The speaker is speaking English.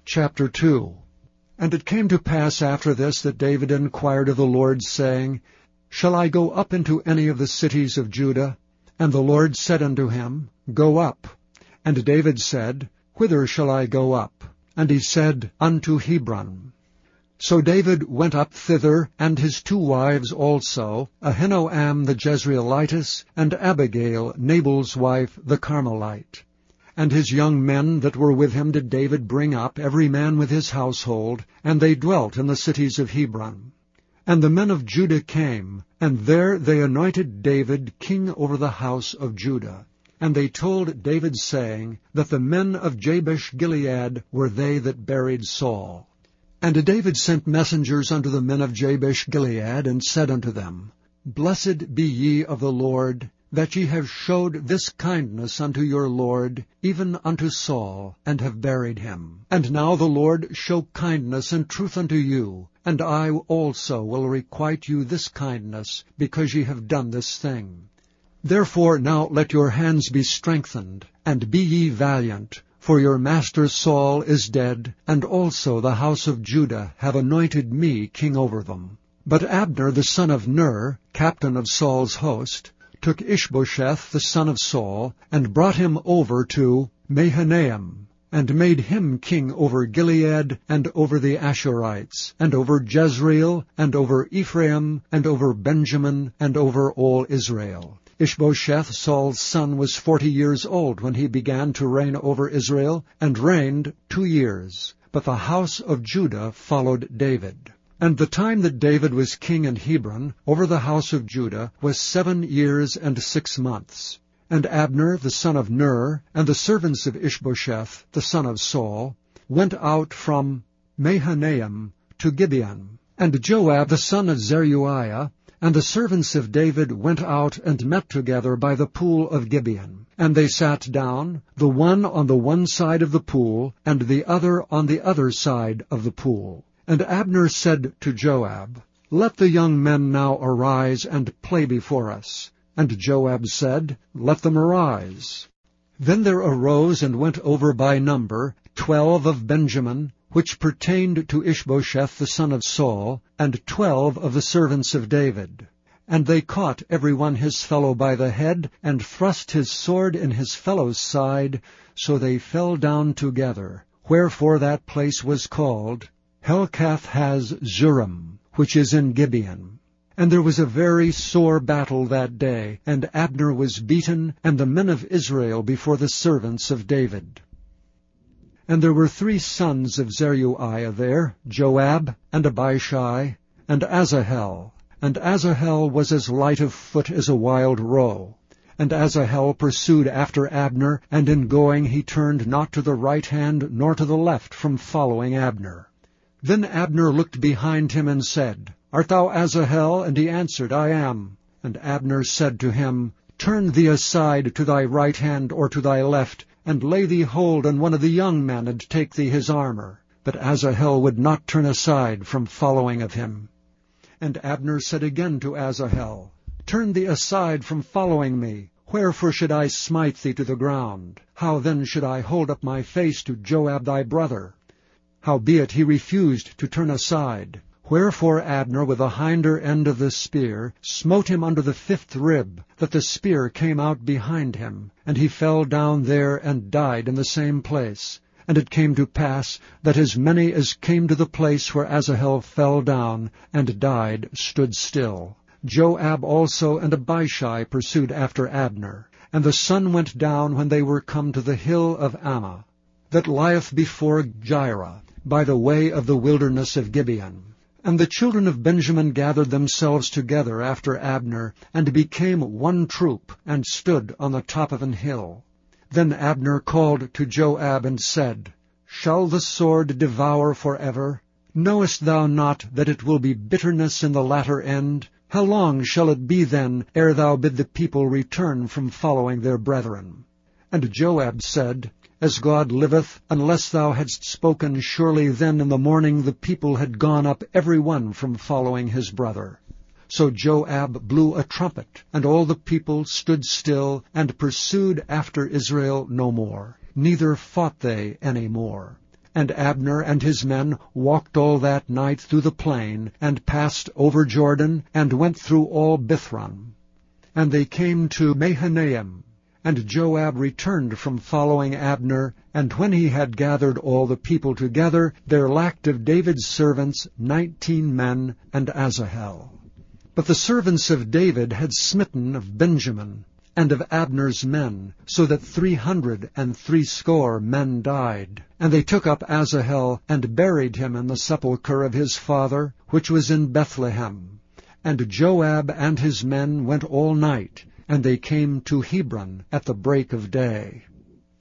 Chapter 2. And it came to pass after this that David inquired of the Lord, saying, Shall I go up into any of the cities of Judah? And the Lord said unto him, Go up. And David said, Whither shall I go up? And he said, Unto Hebron. So David went up thither, and his 2 wives also, Ahinoam the Jezreelitess, and Abigail, Nabal's wife, the Carmelite. And his young men that were with him did David bring up, every man with his household, and they dwelt in the cities of Hebron. And the men of Judah came, and there they anointed David king over the house of Judah. And they told David, saying, that the men of Jabesh-Gilead were they that buried Saul. And David sent messengers unto the men of Jabesh-Gilead, and said unto them, Blessed be ye of the Lord, that ye have showed this kindness unto your Lord, even unto Saul, and have buried him. And now the Lord show kindness and truth unto you, and I also will requite you this kindness, because ye have done this thing. Therefore now let your hands be strengthened, and be ye valiant, for your master Saul is dead, and also the house of Judah have anointed me king over them. But Abner the son of Ner, captain of Saul's host, took Ishbosheth the son of Saul, and brought him over to Mahanaim, and made him king over Gilead, and over the Ashurites, and over Jezreel, and over Ephraim, and over Benjamin, and over all Israel. Ishbosheth, Saul's son, was 40 years old when he began to reign over Israel, and reigned 2 years. But the house of Judah followed David. And the time that David was king in Hebron over the house of Judah was 7 years and 6 months. And Abner the son of Ner, and the servants of Ishbosheth the son of Saul, went out from Mahanaim to Gibeon. And Joab the son of Zeruiah, and the servants of David went out and met together by the pool of Gibeon. And they sat down, the one on the one side of the pool, and the other on the other side of the pool. And Abner said to Joab, Let the young men now arise and play before us. And Joab said, Let them arise. Then there arose and went over by number 12 of Benjamin, which pertained to Ishbosheth the son of Saul, and 12 of the servants of David. And they caught every one his fellow by the head, and thrust his sword in his fellow's side, so they fell down together. Wherefore that place was called Helkath-haz-Zurim, which is in Gibeon. And there was a very sore battle that day, and Abner was beaten, and the men of Israel before the servants of David. And there were 3 sons of Zeruiah there, Joab, and Abishai, and Asahel. And Asahel was as light of foot as a wild roe. And Asahel pursued after Abner, and in going he turned not to the right hand nor to the left from following Abner. Then Abner looked behind him and said, Art thou Asahel? And he answered, I am. And Abner said to him, Turn thee aside to thy right hand or to thy left, and lay thee hold on one of the young men, and take thee his armor. But Asahel would not turn aside from following of him. And Abner said again to Asahel, Turn thee aside from following me. Wherefore should I smite thee to the ground? How then should I hold up my face to Joab thy brother? Howbeit he refused to turn aside. Wherefore Abner with the hinder end of the spear smote him under the 5th rib, that the spear came out behind him, and he fell down there and died in the same place. And it came to pass that as many as came to the place where Asahel fell down and died stood still. Joab also and Abishai pursued after Abner. And the sun went down when they were come to the hill of Ammah, that lieth before Jireh, by the way of the wilderness of Gibeon. And the children of Benjamin gathered themselves together after Abner, and became one troop, and stood on the top of an hill. Then Abner called to Joab and said, Shall the sword devour forever? Knowest thou not that it will be bitterness in the latter end? How long shall it be then, ere thou bid the people return from following their brethren? And Joab said, As God liveth, unless thou hadst spoken, surely then in the morning the people had gone up every one from following his brother. So Joab blew a trumpet, and all the people stood still, and pursued after Israel no more, neither fought they any more. And Abner and his men walked all that night through the plain, and passed over Jordan, and went through all Bithron. And they came to Mahanaim. And Joab returned from following Abner, and when he had gathered all the people together, there lacked of David's servants 19 men and Asahel. But the servants of David had smitten of Benjamin, and of Abner's men, so that 360 men died. And they took up Asahel, and buried him in the sepulchre of his father, which was in Bethlehem. And Joab and his men went all night, and they came to Hebron at the break of day.